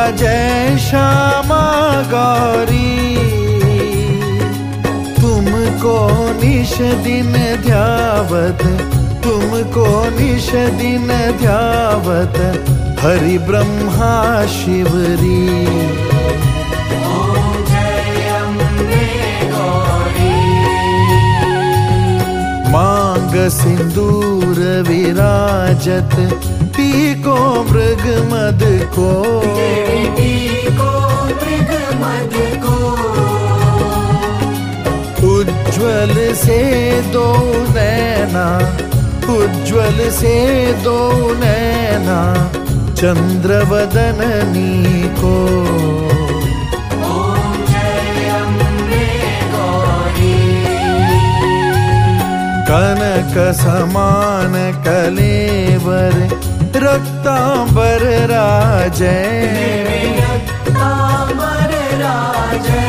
जय श्यामा गौरी। तुमको निश दिन ध्यावत, तुमको निश दिन ध्यावत, हरि ब्रह्मा शिवरी। ओम जय अम्बे गौरी। मांग सिंदूर विराजत, पीको मृग मद को, पीको मृग मद को। उज्ज्वल से दो नैना, उज्ज्वल से दो नैना, चंद्रवदननी को। ओम जय अम्बे गौरी। कनक समान कलेवर, रक्तांबर राजै, रक्तांबर राजै।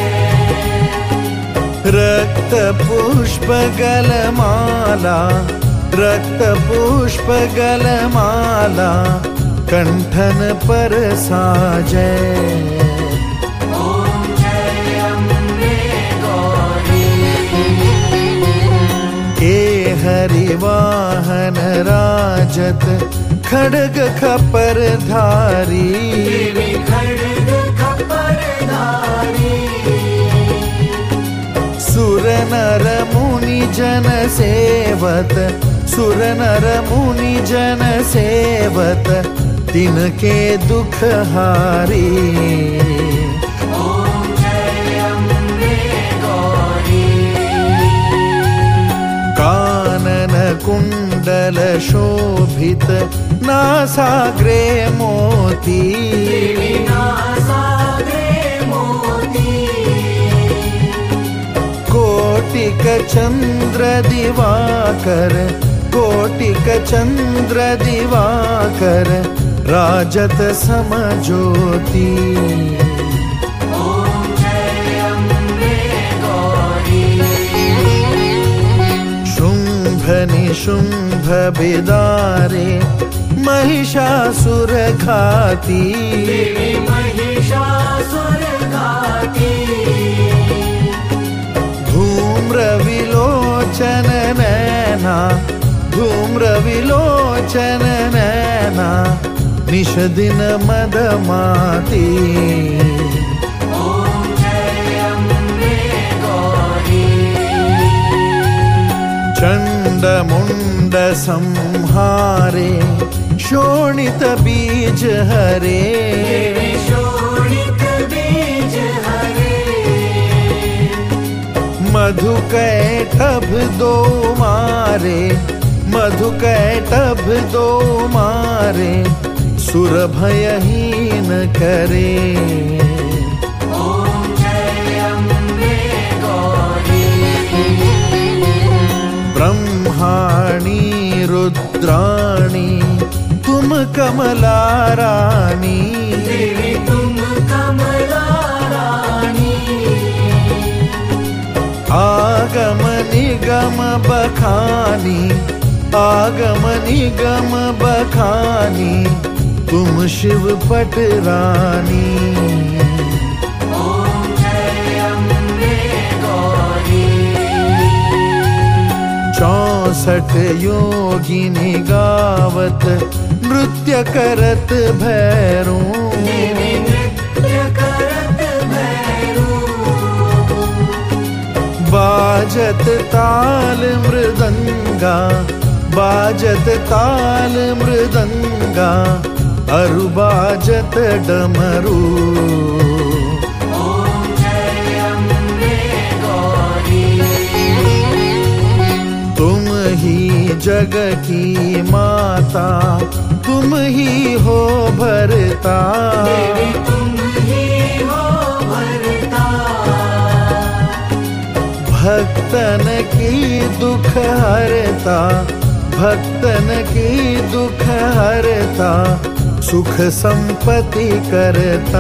रक्त पुष्प गलमाला, रक्त पुष्प गलमाला, कंठन पर साजै। ओम जय अम्बे गौरी। के हरिवाहन राजत, खड्ग खपर धारी, खड्ग खपर धारी। सुर नर मुनि जन सेवत, सुर नर मुनि जन सेवत, तिनके दुख हारी। ओम जय अम्बे गौरी। कानन कुंडल शोभित, नासाग्रे मोती, नासाग्रे मोती। कोटिक चंद्र दिवाकर, कोटिक चंद्र दिवाकर, राजत समज्योति। ओम जय अम्बे गौरी। शुंभ निशुंभ बिदारे, महिषासुर घाती, महिषासुर घाती। धूम्र विलोचन नैना, धूम्र विलोचन नैना, निश दिन मदमाती। ओम जय अम्बे गौरी। चंड मुंड संहारे, शोणित बीज हरे, शोणित बीज हरे। मधु कैटभ दो मारे, मधु कैटभ दो मारे, सुर भयहीन करे। ओम जय अम्बे गौरी। ब्रह्माणी रुद्राणी, तुम कमला रानी, तुम कमला रानी। आगम निगम बखानी, आगम निगम बखानी, तुम शिव पट रानी। ओम जय अम्बे गौरी। 64 योगिनी गावत, नृत्य करत भैरू, नृत्य करत भैरू। बाजत ताल मृदंगा, बाजत ताल मृदंगा, अरु बाजत डमरू। ओम जय अम्बे गौरी। तुम ही जग की माता, तुम ही हो भरता, तुम ही हो भरता। भक्तन की दुख हरता, भक्तन की दुख हरता, सुख संपत्ति करता।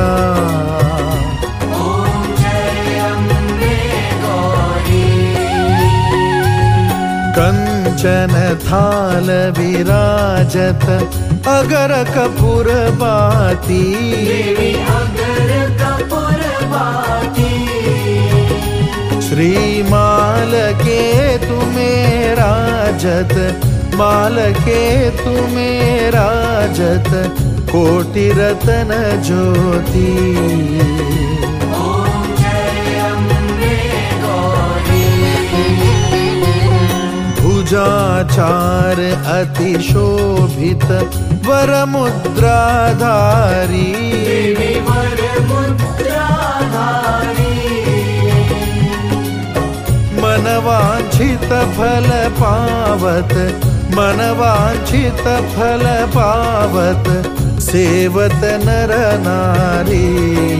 ओम जय अम्बे गौरी। कंठ कंचन थाल विराजत अगर कपूर बाती। देवी अगर कपूर बाती। श्री माल के तुम्हें राजत, माल के तुम्हें राजत कोटि रतन ज्योति। ओम जय अम्बे गौरी। भुजाचार अति शोभित वर मुद्राधारी। देवी वर मुद्राधारी। मनवांछित फल पावत, मनवांछित फल पावत सेवत नर नारी।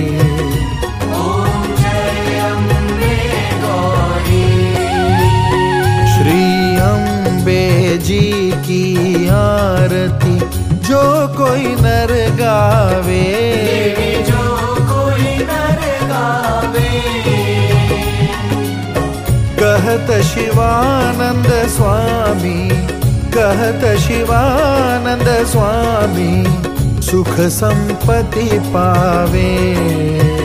ओम जय अम्बे गौरी। श्री अम्बे जी की आरती जो कोई नर गावे। देवी जो कोई नर गावे। कहत शिवानंद स्वामी, कहत शिवानंद स्वामी सुख संपत्ति पावे।